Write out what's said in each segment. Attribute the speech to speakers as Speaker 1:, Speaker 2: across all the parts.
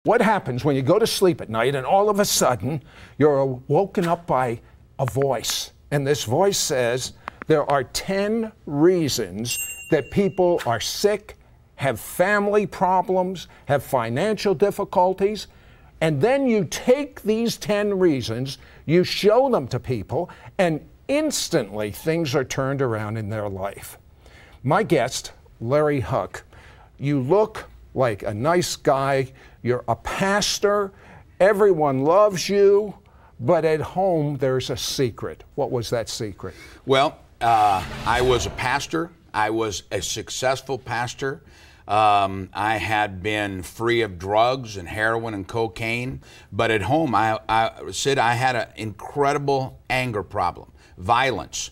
Speaker 1: What happens when you go to sleep at night and all of a sudden you're woken up by a voice? And this voice says, there are 10 reasons that people are sick, have family problems, have financial difficulties. And then you take these 10 reasons, you show them to people, and instantly things are turned around in their life. My guest, Larry Huch, you look like a nice guy, you're a pastor, everyone loves you, but at home there's a secret. What was that secret?
Speaker 2: Well, I was a pastor. I was a successful pastor. I had been free of drugs and heroin and cocaine, but at home I had an incredible anger problem, violence,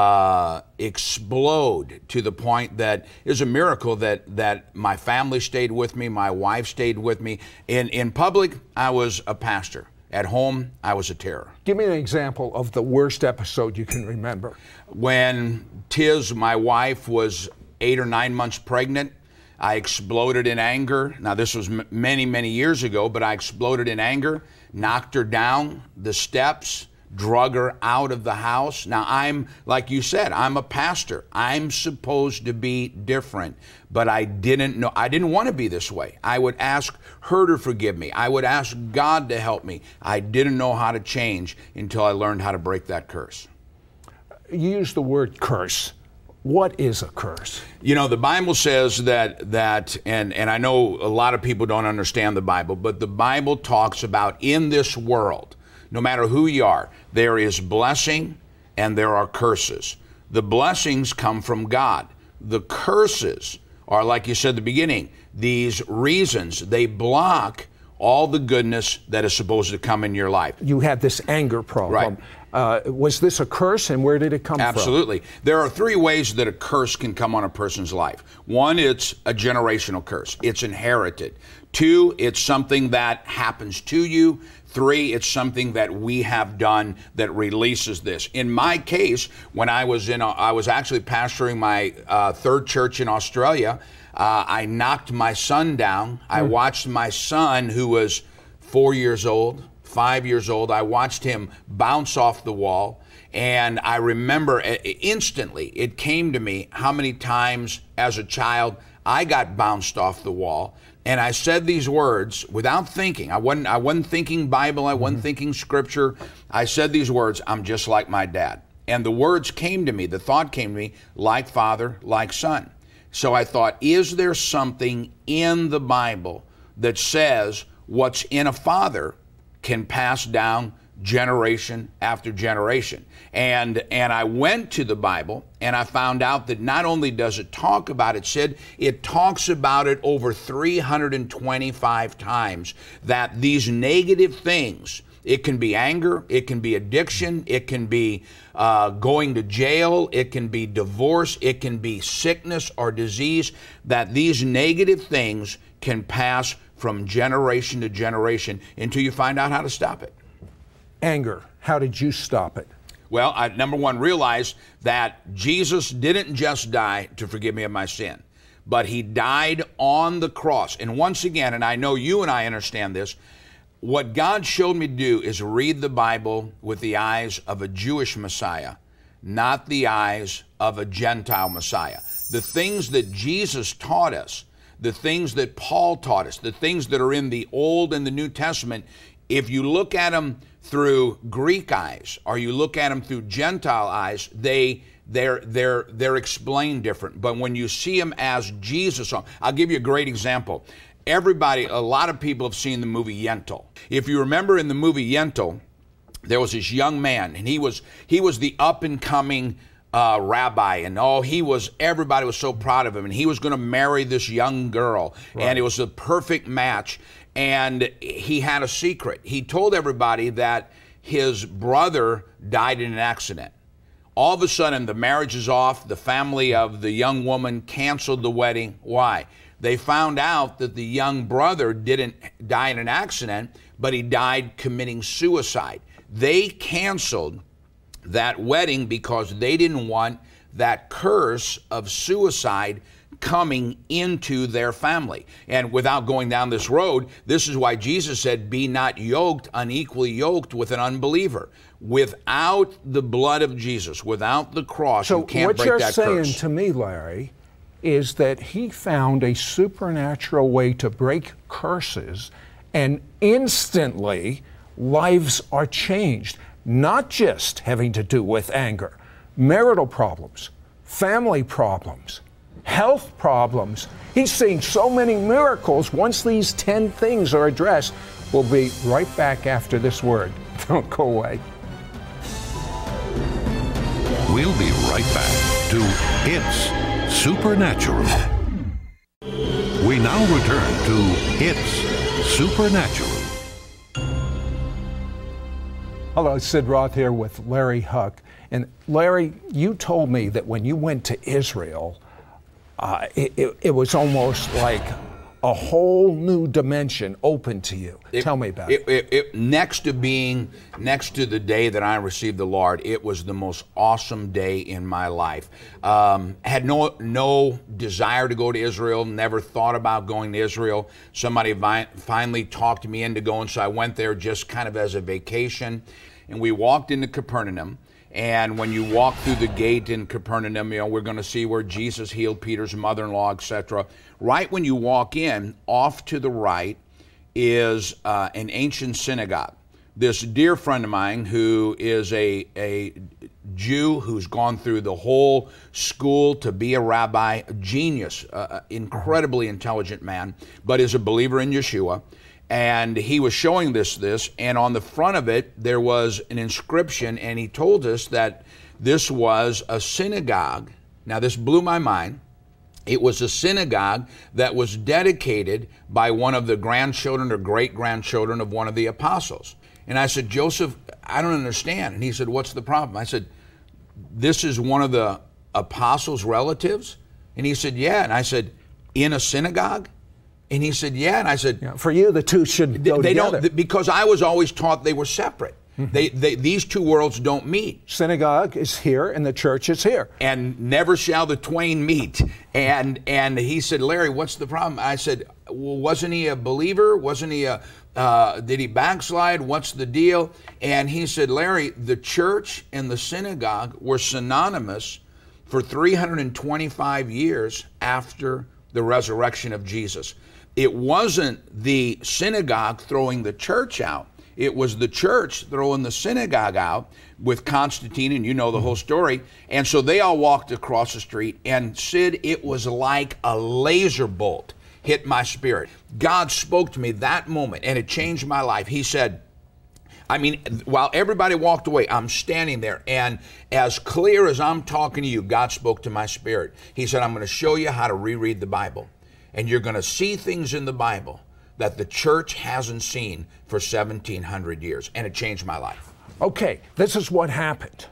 Speaker 2: explode to the point that it was a miracle that my family stayed with me, my wife stayed with me. In public, I was a pastor. At home, I was a terror.
Speaker 1: Give me an example of the worst episode you can remember.
Speaker 2: When Tiz, my wife, was 8 or 9 months pregnant, I exploded in anger. Now, this was many, many years ago, but I exploded in anger, knocked her down the steps, drug her out of the house. Now, I'm, like you said, I'm a pastor. I'm supposed to be different, but I didn't know. I didn't want to be this way. I would ask her to forgive me. I would ask God to help me. I didn't know how to change until I learned how to break that curse.
Speaker 1: You use the word curse. What is a curse?
Speaker 2: You know, the Bible says that and I know a lot of people don't understand the Bible, but the Bible talks about in this world, no matter who you are, there is blessing and there are curses. The blessings come from God. The curses are, like you said at the beginning, these reasons. They block all the goodness that is supposed to come in your life.
Speaker 1: You had this anger problem.
Speaker 2: Right.
Speaker 1: Was this a curse, and where did it come from?
Speaker 2: Absolutely. There are 3 ways that a curse can come on a person's life. 1, it's a generational curse. It's inherited. 2, it's something that happens to you. 3, it's something that we have done that releases this. In my case, when I was actually pastoring my 3rd church in Australia, I knocked my son down. I watched my son, who was 4 years old, 5 years old, I watched him bounce off the wall. And I remember instantly, it came to me how many times as a child I got bounced off the wall. And I said these words without thinking. I wasn't thinking Bible. I wasn't thinking Scripture. I said these words, I'm just like my dad. And the words came to me, the thought came to me, like father, like son. So I thought, is there something in the Bible that says what's in a father can pass down generation after generation? And I went to the Bible and I found out that not only does it talk about it, Sid, it talks about it over 325 times, that these negative things, it can be anger, it can be addiction, it can be going to jail, it can be divorce, it can be sickness or disease, that these negative things can pass from generation to generation until you find out how to stop it.
Speaker 1: Anger. How did you stop it?
Speaker 2: Well, I, number one, realized that Jesus didn't just die to forgive me of my sin, but he died on the cross. And once again, and I know you and I understand this, what God showed me to do is read the Bible with the eyes of a Jewish Messiah, not the eyes of a Gentile Messiah. The things that Jesus taught us, the things that Paul taught us, the things that are in the Old and the New Testament, if you look at them through Greek eyes or you look at them through Gentile eyes, they're explained different. But when you see them as Jesus, I'll give you a great example. A lot of people have seen the movie Yentl. If you remember in the movie Yentl, there was this young man, and he was the up and coming rabbi, and everybody was so proud of him, and he was going to marry this young girl, right. And it was a perfect match. And he had a secret. He told everybody that his brother died in an accident. All of a sudden, the marriage is off. The family of the young woman canceled the wedding. Why? They found out that the young brother didn't die in an accident, but he died committing suicide. They canceled that wedding because they didn't want that curse of suicide coming into their family. And without going down this road, this is why Jesus said, be not yoked, unequally yoked with an unbeliever. Without the blood of Jesus, without the cross, you can't break that curse.
Speaker 1: So what you're saying to me, Larry, is that he found a supernatural way to break curses, and instantly lives are changed, not just having to do with anger, marital problems, family problems, health problems. He's seeing so many miracles. Once these 10 things are addressed, we'll be right back after this word. Don't go away.
Speaker 3: We'll be right back to It's Supernatural. We now return to It's Supernatural.
Speaker 1: Hello, Sid Roth here with Larry Huck. And Larry, you told me that when you went to Israel, it was almost like a whole new dimension open to you. Tell me about it.
Speaker 2: Next to the day that I received the Lord, it was the most awesome day in my life. Had no desire to go to Israel, never thought about going to Israel. Somebody finally talked me into going, so I went there just kind of as a vacation. And we walked into Capernaum. And when you walk through the gate in Capernaum, we're going to see where Jesus healed Peter's mother-in-law, etc. Right when you walk in, off to the right is an ancient synagogue. This dear friend of mine who is a Jew who's gone through the whole school to be a rabbi, a genius, incredibly intelligent man, but is a believer in Yeshua. And he was showing this, and on the front of it, there was an inscription, and he told us that this was a synagogue. Now, this blew my mind. It was a synagogue that was dedicated by one of the grandchildren or great-grandchildren of one of the apostles. And I said, Joseph, I don't understand. And he said, what's the problem? I said, this is one of the apostles' relatives? And he said, yeah. And I said, in a synagogue? And he said, yeah. And I said,
Speaker 1: for you, the two should go together.
Speaker 2: Don't, because I was always taught they were separate. Mm-hmm. These two worlds don't meet.
Speaker 1: Synagogue is here and the church is here.
Speaker 2: And never shall the twain meet. And he said, Larry, what's the problem? I said, well, wasn't he a believer? Wasn't he did he backslide? What's the deal? And he said, Larry, the church and the synagogue were synonymous for 325 years after the resurrection of Jesus. It wasn't the synagogue throwing the church out. It was the church throwing the synagogue out with Constantine, and you know the whole story. And so they all walked across the street, and Sid, it was like a laser bolt hit my spirit. God spoke to me that moment, and it changed my life. He said, while everybody walked away, I'm standing there, and as clear as I'm talking to you, God spoke to my spirit. He said, I'm going to show you how to reread the Bible. And you're going to see things in the Bible that the church hasn't seen for 1,700 years. And it changed my life.
Speaker 1: Okay, this is what happened.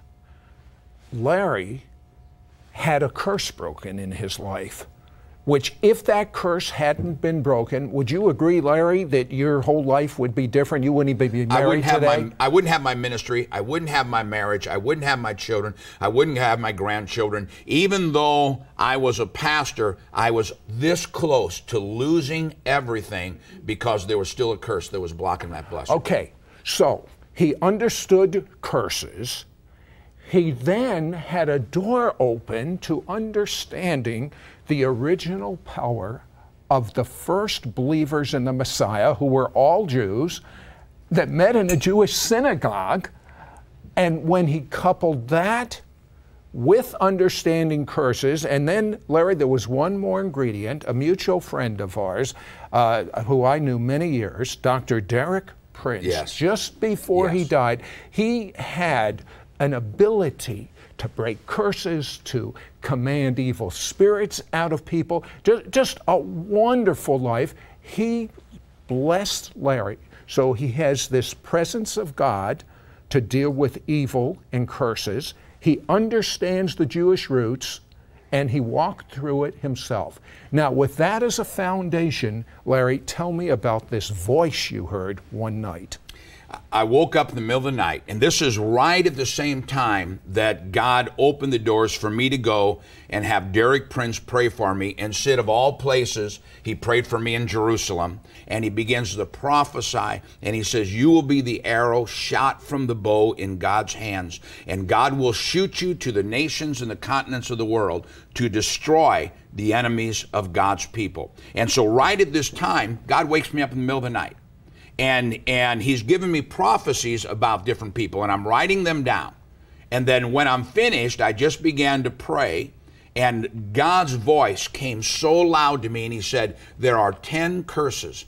Speaker 1: Larry had a curse broken in his life, which if that curse hadn't been broken, would you agree, Larry, that your whole life would be different? You wouldn't be married today?
Speaker 2: I wouldn't have my ministry. I wouldn't have my marriage. I wouldn't have my children. I wouldn't have my grandchildren. Even though I was a pastor, I was this close to losing everything because there was still a curse that was blocking that blessing.
Speaker 1: Okay, so he understood curses. He then had a door open to understanding the original power of the first believers in the Messiah, who were all Jews, that met in a Jewish synagogue. And when he coupled that with understanding curses, and then, Larry, there was one more ingredient. A mutual friend of ours, who I knew many years, Dr. Derek Prince,
Speaker 2: yes.
Speaker 1: Just before he died, he had an ability to break curses, to command evil spirits out of people. Just a wonderful life. He blessed Larry. So he has this presence of God to deal with evil and curses. He understands the Jewish roots, and he walked through it himself. Now, with that as a foundation, Larry, tell me about this voice you heard one night.
Speaker 2: I woke up in the middle of the night, and this is right at the same time that God opened the doors for me to go and have Derek Prince pray for me. Instead of all places, he prayed for me in Jerusalem, and he begins to prophesy, and he says, you will be the arrow shot from the bow in God's hands, and God will shoot you to the nations and the continents of the world to destroy the enemies of God's people. And so right at this time, God wakes me up in the middle of the night. And he's given me prophecies about different people, and I'm writing them down. And then when I'm finished, I just began to pray, and God's voice came so loud to me, and he said, there are 10 curses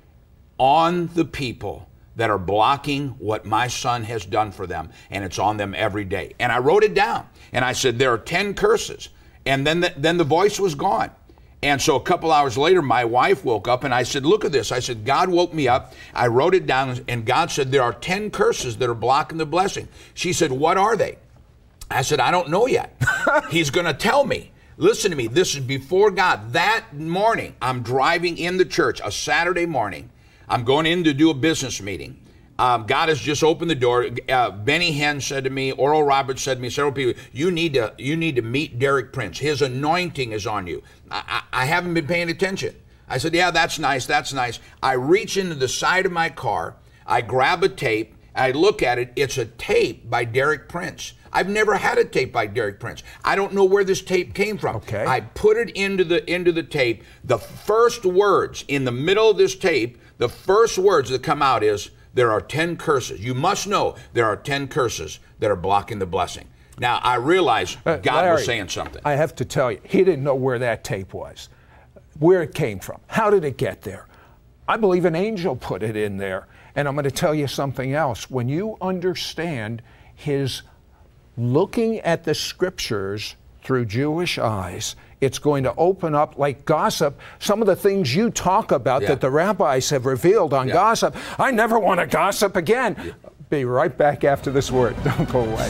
Speaker 2: on the people that are blocking what my son has done for them, and it's on them every day. And I wrote it down, and I said, there are 10 curses. And then the voice was gone. And so a couple hours later, my wife woke up, and I said, look at this. I said, God woke me up. I wrote it down, and God said, there are 10 curses that are blocking the blessing. She said, what are they? I said, I don't know yet. He's going to tell me. Listen to me. This is before God. That morning, I'm driving in the church, a Saturday morning. I'm going in to do a business meeting. God has just opened the door. Benny Hinn said to me, Oral Roberts said to me, several people, you need to meet Derek Prince. His anointing is on you. I haven't been paying attention. I said, yeah, that's nice, that's nice. I reach into the side of my car, I grab a tape, I look at it, it's a tape by Derek Prince. I've never had a tape by Derek Prince. I don't know where this tape came from.
Speaker 1: Okay. I
Speaker 2: put it into the tape. The first words in the middle of this tape, the first words that come out is, there are 10 curses. You must know there are 10 curses that are blocking the blessing. Now, I realize God
Speaker 1: Larry,
Speaker 2: was saying something.
Speaker 1: I have to tell you, he didn't know where that tape was, where it came from. How did it get there? I believe an angel put it in there. And I'm going to tell you something else. When you understand his looking at the scriptures through Jewish eyes, it's going to open up like gossip. Some of the things you talk about that the rabbis have revealed on gossip. I never want to gossip again. Be right back after this word. Don't go away.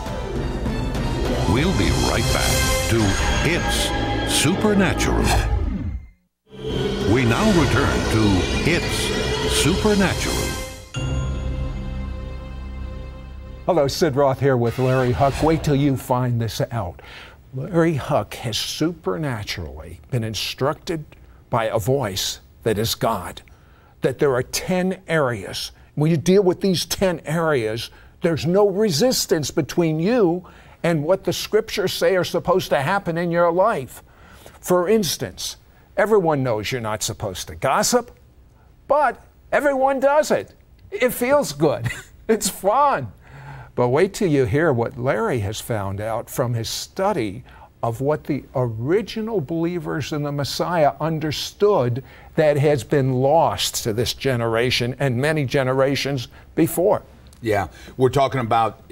Speaker 3: We'll be right back to It's Supernatural. We now return to It's Supernatural.
Speaker 1: Hello, Sid Roth here with Larry Huck. Wait till you find this out. Larry Huck has supernaturally been instructed by a voice that is God, that there are 10 areas. When you deal with these 10 areas, there's no resistance between you and what the scriptures say are supposed to happen in your life. For instance, everyone knows you're not supposed to gossip, but everyone does it. It feels good. It's fun. But wait till you hear what Larry has found out from his study of what the original believers in the Messiah understood that has been lost to this generation and many generations before.
Speaker 2: Yeah, we're talking about,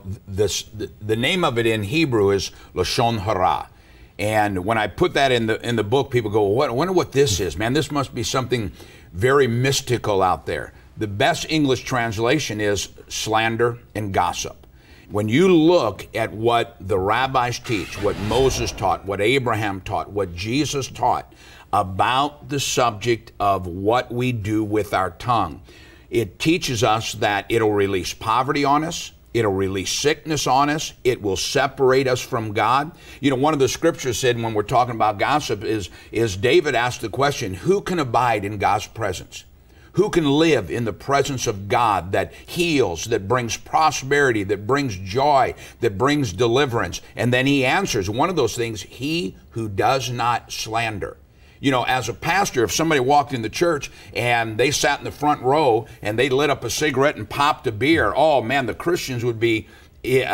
Speaker 2: the name of it in Hebrew is Lashon Hara. And when I put that in the book, people go, well, I wonder what this is, man. This must be something very mystical out there. The best English translation is slander and gossip. When you look at what the rabbis teach, what Moses taught, what Abraham taught, what Jesus taught about the subject of what we do with our tongue, it teaches us that it'll release poverty on us, it'll release sickness on us, it will separate us from God. One of the scriptures said when we're talking about gossip is David asked the question, who can abide in God's presence? Who can live in the presence of God that heals, that brings prosperity, that brings joy, that brings deliverance? And then he answers one of those things, he who does not slander. As a pastor, if somebody walked in the church and they sat in the front row and they lit up a cigarette and popped a beer, oh man, the Christians would be, in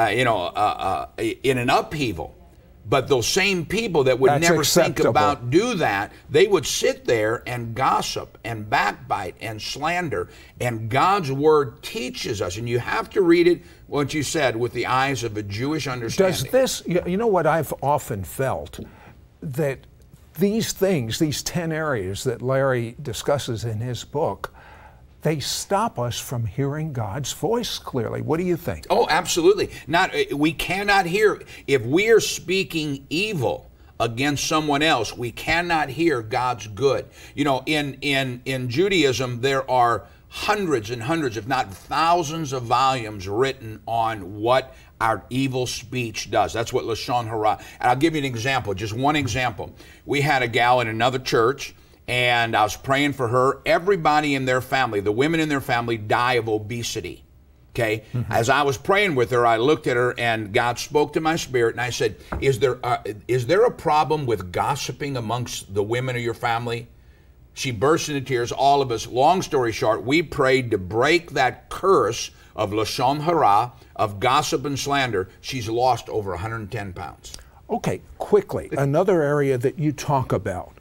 Speaker 2: an upheaval. But those same people that would never think about do that, they would sit there and gossip and backbite and slander. And God's word teaches us, and you have to read it, what you said, with the eyes of a Jewish understanding.
Speaker 1: Does this, what I've often felt, that these things, these 10 areas that Larry discusses in his book, they stop us from hearing God's voice clearly. What do you think?
Speaker 2: Oh, absolutely. We cannot hear. If we are speaking evil against someone else, we cannot hear God's good. In Judaism, there are hundreds and hundreds, if not thousands of volumes written on what our evil speech does. That's what Lashon Hara. And I'll give you an example, just one example. We had a gal in another church, and I was praying for her. Everybody in their family, the women in their family, die of obesity. Okay? As I was praying with her, I looked at her, and God spoke to my spirit, and I said, is there a problem with gossiping amongst the women of your family? She burst into tears, all of us. Long story short, we prayed to break that curse of Lashon Hara, of gossip and slander. She's lost over 110 pounds.
Speaker 1: Okay, quickly, another area that you talk about,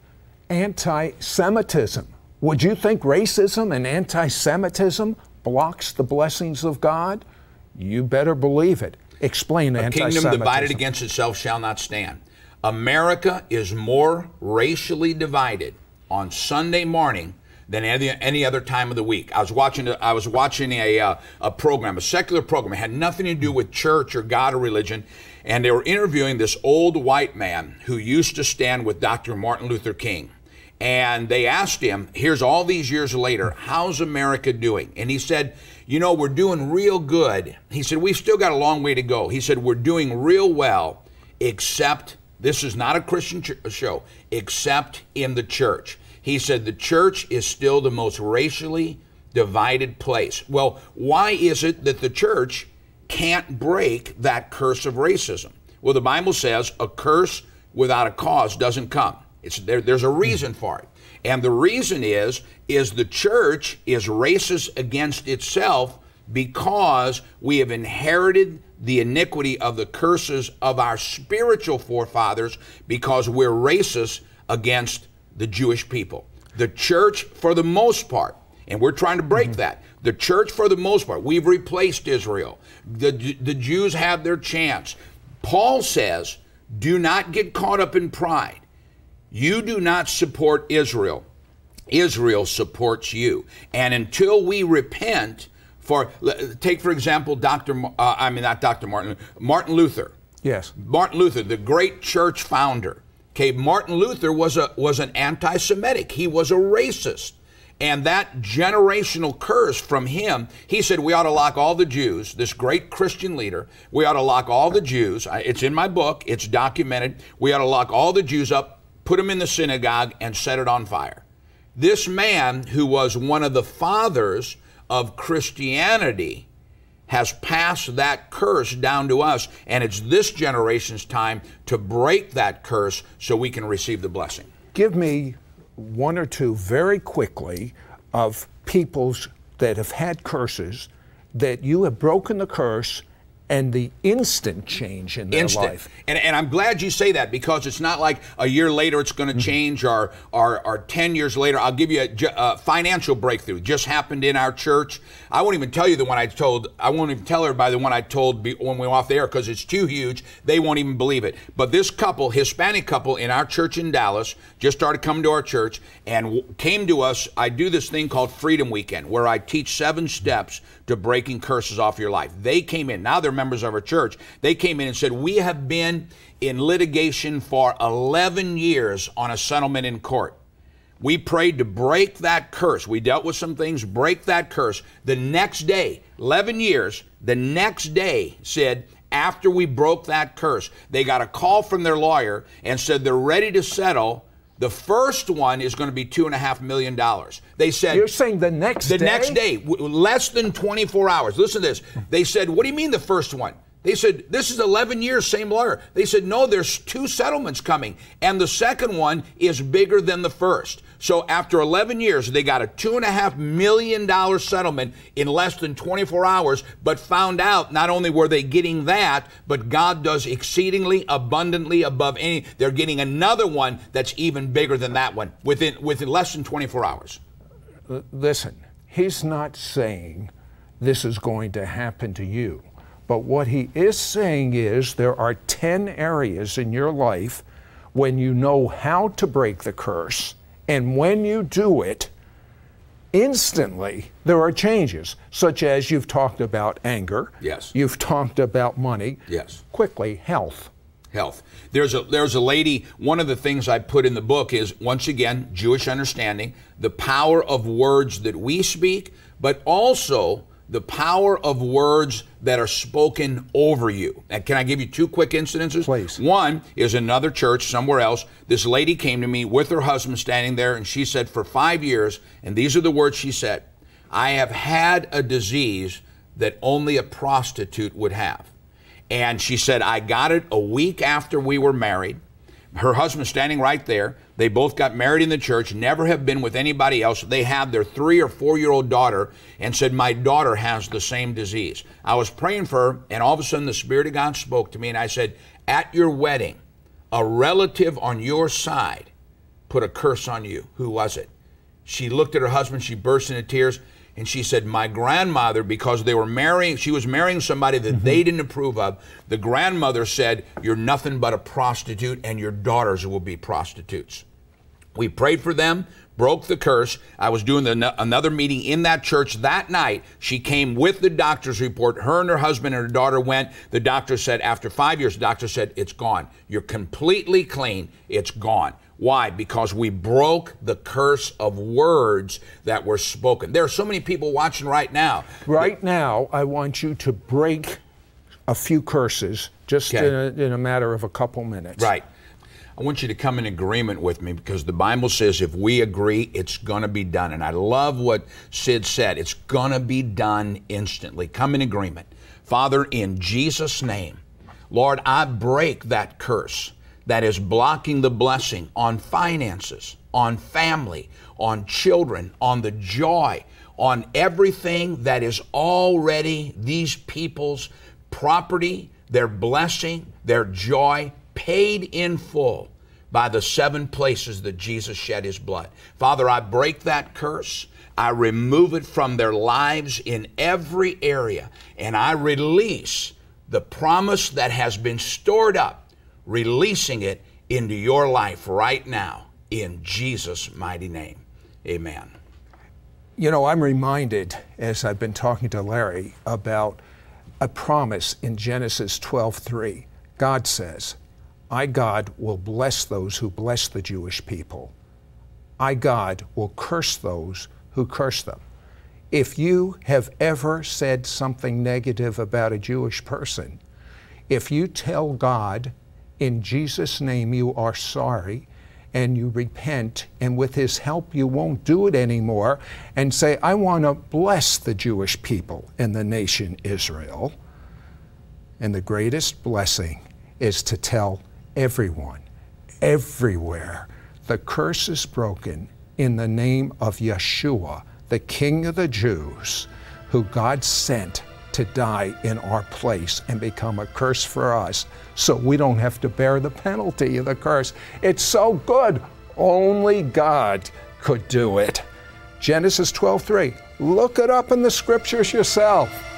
Speaker 1: anti-Semitism. Would you think racism and anti-Semitism blocks the blessings of God? You better believe it. Explain anti-Semitism.
Speaker 2: A kingdom divided against itself shall not stand. America is more racially divided on Sunday morning than any other time of the week. I was watching a program, a secular program. It had nothing to do with church or God or religion. And they were interviewing this old white man who used to stand with Dr. Martin Luther King. And they asked him, here's all these years later, how's America doing? And he said, you know, we're doing real good. He said, we've still got a long way to go. He said, we're doing real well, except, this is not a Christian show, except in the church. He said, the church is still the most racially divided place. Well, why is it that the church can't break that curse of racism? Well, the Bible says a curse without a cause doesn't come. There's a reason for it. And the reason is the church is racist against itself because we have inherited the iniquity of the curses of our spiritual forefathers because we're racist against the Jewish people. The church, for the most part, and we're trying to break that. The church, for the most part, we've replaced Israel. The Jews have their chance. Paul says, do not get caught up in pride. You do not support Israel. Israel supports you. And until we repent take for example, Martin Luther.
Speaker 1: Yes.
Speaker 2: Martin Luther, the great church founder. Okay, Martin Luther was an anti-Semitic. He was a racist. And that generational curse from him, he said we ought to lock all the Jews, this great Christian leader, we ought to lock all the Jews. It's in my book, it's documented. We ought to lock all the Jews up, put them in the synagogue, and set it on fire. This man, who was one of the fathers of Christianity, has passed that curse down to us, and it's this generation's time to break that curse so we can receive the blessing.
Speaker 1: Give me one or two very quickly of peoples that have had curses that you have broken the curse and the instant change in their life.
Speaker 2: And I'm glad you say that, because it's not like a year later it's going to change or 10 years later. I'll give you a financial breakthrough. Just happened in our church. I won't even tell you the one I won't even tell everybody the one I told when we were off the air, because it's too huge. They won't even believe it. But this couple, Hispanic couple in our church in Dallas, just started coming to our church and came to us. I do this thing called Freedom Weekend, where I teach 7 steps to breaking curses off your life. They came in. Now they're members of our church. They came in and said, we have been in litigation for 11 years on a settlement in court. We prayed to break that curse. We dealt with some things, break that curse. The next day, 11 years, the next day said, after we broke that curse, they got a call from their lawyer and said they're ready to settle. The first one is going to be $2.5 million. They said...
Speaker 1: You're saying the next day?
Speaker 2: The next day, less than 24 hours. Listen to this. They said, what do you mean the first one? They said, this is 11 years, same lawyer. They said, no, there's 2 settlements coming, and the second one is bigger than the first. So after 11 years, they got a $2.5 million settlement in less than 24 hours, but found out not only were they getting that, but God does exceedingly abundantly above any. They're getting another one that's even bigger than that one within less than 24 hours.
Speaker 1: Listen, he's not saying this is going to happen to you. But what he is saying is there are 10 areas in your life when you know how to break the curse, and when you do it, instantly there are changes, such as you've talked about anger.
Speaker 2: Yes.
Speaker 1: You've talked about money.
Speaker 2: Yes.
Speaker 1: Quickly, health.
Speaker 2: Health. There's a lady, one of the things I put in the book is, once again, Jewish understanding, the power of words that we speak, but also the power of words that are spoken over you. And can I give you two quick incidences?
Speaker 1: Please.
Speaker 2: One is another church somewhere else. This lady came to me with her husband standing there, and she said, for 5 years, and these are the words she said, I have had a disease that only a prostitute would have. And she said, I got it a week after we were married. Her husband standing right there. They both got married in the church, never have been with anybody else. They had their 3 or 4-year-old daughter and said, my daughter has the same disease. I was praying for her, and all of a sudden the Spirit of God spoke to me, and I said, at your wedding, a relative on your side put a curse on you. Who was it? She looked at her husband, she burst into tears, and she said, my grandmother, because they were marrying, she was marrying somebody that they didn't approve of. The grandmother said, you're nothing but a prostitute, and your daughters will be prostitutes. We prayed for them, broke the curse. I was doing another meeting in that church that night. She came with the doctor's report. Her and her husband and her daughter went. The doctor said, after 5 years, the doctor said, it's gone. You're completely clean. It's gone. Why? Because we broke the curse of words that were spoken. There are so many people watching right now.
Speaker 1: Right now, I want you to break a few curses just in a matter of a couple minutes.
Speaker 2: Right. I want you to come in agreement with me, because the Bible says if we agree, it's going to be done. And I love what Sid said. It's going to be done instantly. Come in agreement. Father, in Jesus' name, Lord, I break that curse that is blocking the blessing on finances, on family, on children, on the joy, on everything that is already these people's property, their blessing, their joy, paid in full by the 7 places that Jesus shed his blood. Father, I break that curse. I remove it from their lives in every area, and I release the promise that has been stored up, releasing it into your life right now in Jesus' mighty name. Amen.
Speaker 1: You know, I'm reminded, as I've been talking to Larry, about a promise in Genesis 12:3. God says, I, God, will bless those who bless the Jewish people. I, God, will curse those who curse them. If you have ever said something negative about a Jewish person, if you tell God, in Jesus' name you are sorry, and you repent, and with his help you won't do it anymore, and say, I want to bless the Jewish people and the nation Israel. And the greatest blessing is to tell everyone, everywhere, the curse is broken in the name of Yeshua, the King of the Jews, who God sent to die in our place and become a curse for us, so we don't have to bear the penalty of the curse. It's so good. Only God could do it. Genesis 12:3. Look it up in the scriptures yourself.